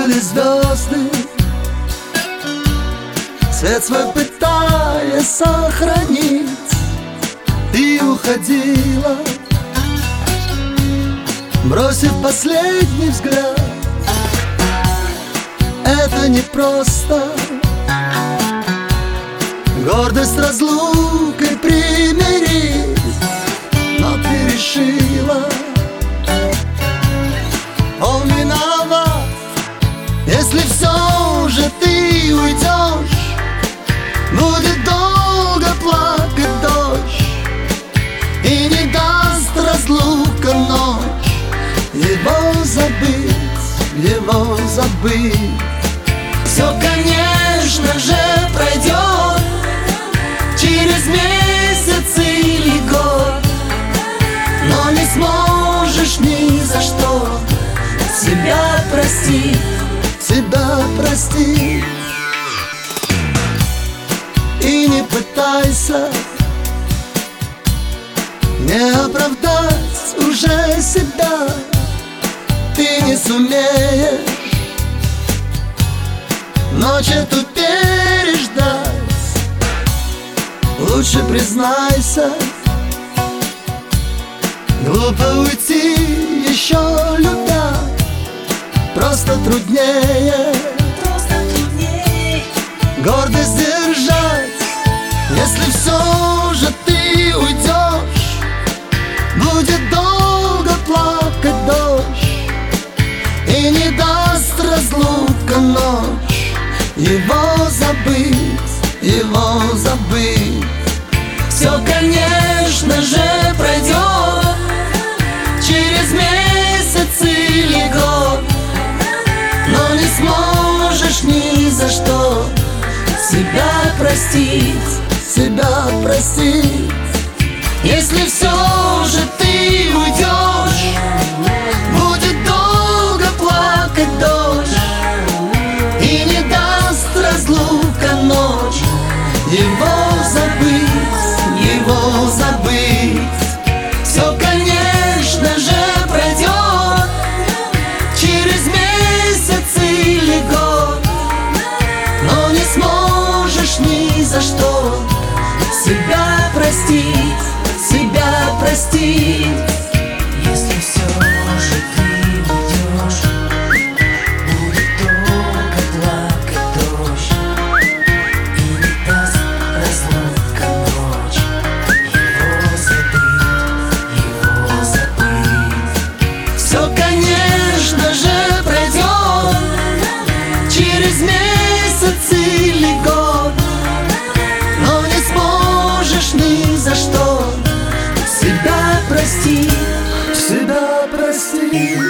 были звезды, свет свой пытаясь сохранить. Ты уходила, бросив последний взгляд. Это не просто гордость разлукой примирить, но ты решила: он виноват, если все же ты уйдешь. Будет долго плакать дождь, и не даст разлука ночь его забыть, его забыть. Все, конечно же, пройдет через месяц или год, но не сможешь ни за что себя простить, себя простить. И не пытайся не оправдать уже себя. Ты не сумеешь ночь эту переждать. Лучше признайся, глупо уйти еще любя. Просто труднее гордость держать, если все же ты уйдешь. Будет долго плакать дождь, и не даст разлука ночь его забыть, его забыть. Все, конечно же, пройдет через месяц или год, но не сможешь ни за что себя простить, себя простить. Если все же ты уйдешь, будет долго плакать дождь, и не даст разлука ночь его забыть, его забыть. Все, конечно же, пройдет через месяц или год, но не сможешь ни за что себя простить, себя простить. Если все же ты уйдешь, будет долго плакать дождь, и не даст разлука ночь его забыть, его забыть. Все, конечно же, пройдет через месяц или год, но не сможешь ни за что себя простить, себя простить.